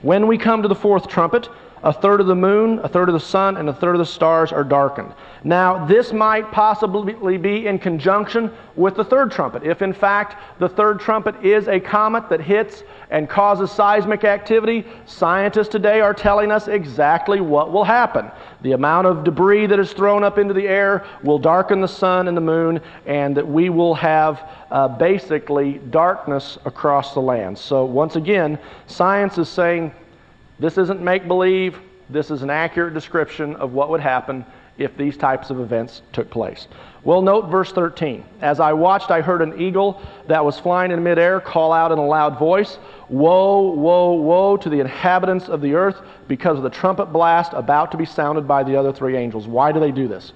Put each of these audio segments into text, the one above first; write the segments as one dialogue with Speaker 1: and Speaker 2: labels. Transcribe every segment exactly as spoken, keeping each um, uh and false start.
Speaker 1: When we come to the fourth trumpet, a third of the moon, a third of the sun, and a third of the stars are darkened. Now, this might possibly be in conjunction with the third trumpet. If, in fact, the third trumpet is a comet that hits and causes seismic activity, scientists today are telling us exactly what will happen. The amount of debris that is thrown up into the air will darken the sun and the moon, and that we will have uh, basically darkness across the land. So, once again, science is saying, this isn't make-believe, this is an accurate description of what would happen if these types of events took place. Well, note verse thirteen. As I watched, I heard an eagle that was flying in midair call out in a loud voice, "Woe, woe, woe to the inhabitants of the earth because of the trumpet blast about to be sounded by the other three angels." Why do they do this?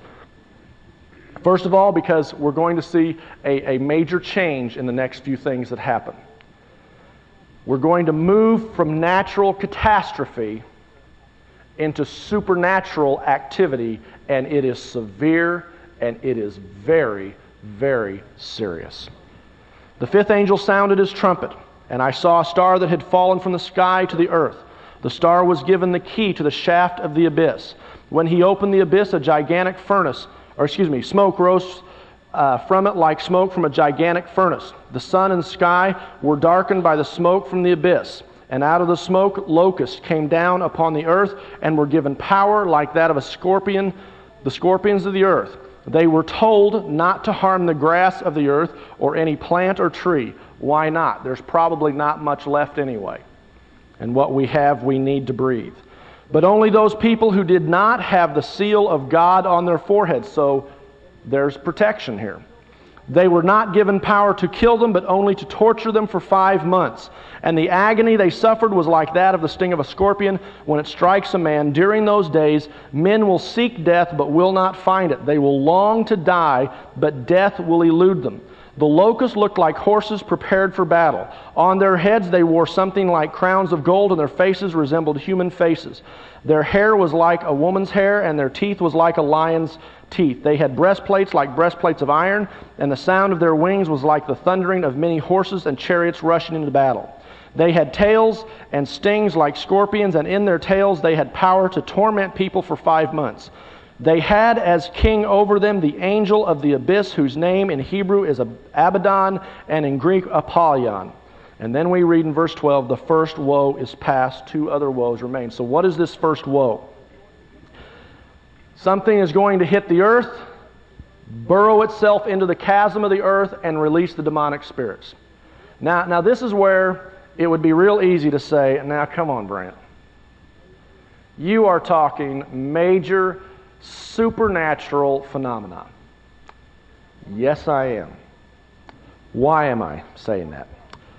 Speaker 1: First of all, because we're going to see a, a major change in the next few things that happen. We're going to move from natural catastrophe into supernatural activity, and it is severe and it is very, very serious. The fifth angel sounded his trumpet, and I saw a star that had fallen from the sky to the earth. The star was given the key to the shaft of the abyss. When he opened the abyss, a gigantic furnace, or excuse me, smoke rose Uh, from it like smoke from a gigantic furnace. The sun and sky were darkened by the smoke from the abyss, and out of the smoke locusts came down upon the earth and were given power like that of a scorpion, the scorpions of the earth. They were told not to harm the grass of the earth or any plant or tree. Why not? There's probably not much left anyway. And what we have, we need to breathe. But only those people who did not have the seal of God on their foreheads. So there's protection here. They were not given power to kill them, but only to torture them for five months. And the agony they suffered was like that of the sting of a scorpion when it strikes a man. During those days, men will seek death, but will not find it. They will long to die, but death will elude them. The locusts looked like horses prepared for battle. On their heads they wore something like crowns of gold, and their faces resembled human faces. Their hair was like a woman's hair, and their teeth was like a lion's teeth. They had breastplates like breastplates of iron, and the sound of their wings was like the thundering of many horses and chariots rushing into battle. They had tails and stings like scorpions, and in their tails they had power to torment people for five months. They had as king over them the angel of the abyss, whose name in Hebrew is Abaddon and in Greek Apollyon. And then we read in verse twelve, the first woe is past, two other woes remain. So what is this first woe? Something is going to hit the earth, burrow itself into the chasm of the earth, and release the demonic spirits. Now, now this is where it would be real easy to say, now come on, Brant. You are talking major supernatural phenomenon. Yes, I am. Why am I saying that?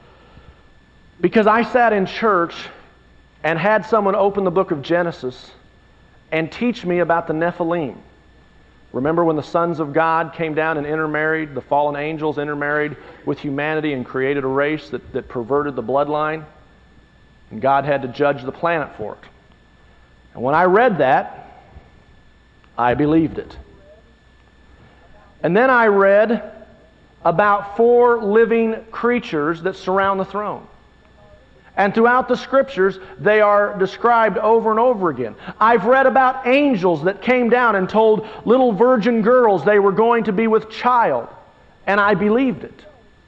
Speaker 1: Because I sat in church and had someone open the book of Genesis and teach me about the Nephilim. Remember when the sons of God came down and intermarried, the fallen angels intermarried with humanity and created a race that, that perverted the bloodline? And God had to judge the planet for it. And when I read that, I believed it. And then I read about four living creatures that surround the throne. And throughout the Scriptures, they are described over and over again. I've read about angels that came down and told little virgin girls they were going to be with child. And I believed it.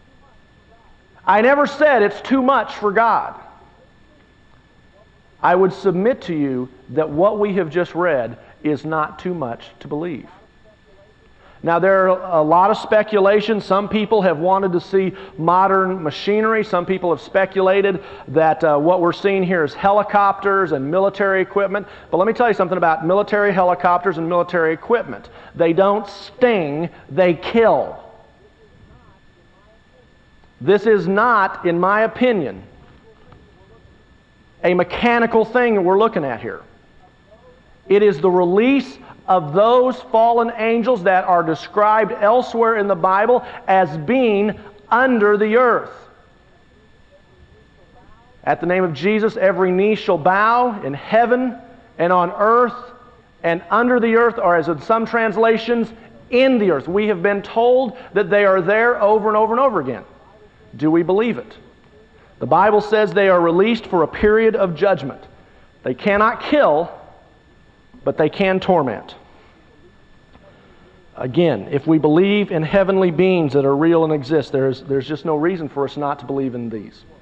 Speaker 1: I never said it's too much for God. I would submit to you that what we have just read is not too much to believe. Now, there are a lot of speculation. Some people have wanted to see modern machinery. Some people have speculated that uh, what we're seeing here is helicopters and military equipment. But let me tell you something about military helicopters and military equipment. They don't sting, they kill. This is not, in my opinion, a mechanical thing that we're looking at here. It is the release of those fallen angels that are described elsewhere in the Bible as being under the earth. At the name of Jesus, every knee shall bow in heaven and on earth and under the earth, or as in some translations, in the earth. We have been told that they are there over and over and over again. Do we believe it? The Bible says they are released for a period of judgment. They cannot kill, but they can torment. Again, if we believe in heavenly beings that are real and exist, there's, there's just no reason for us not to believe in these.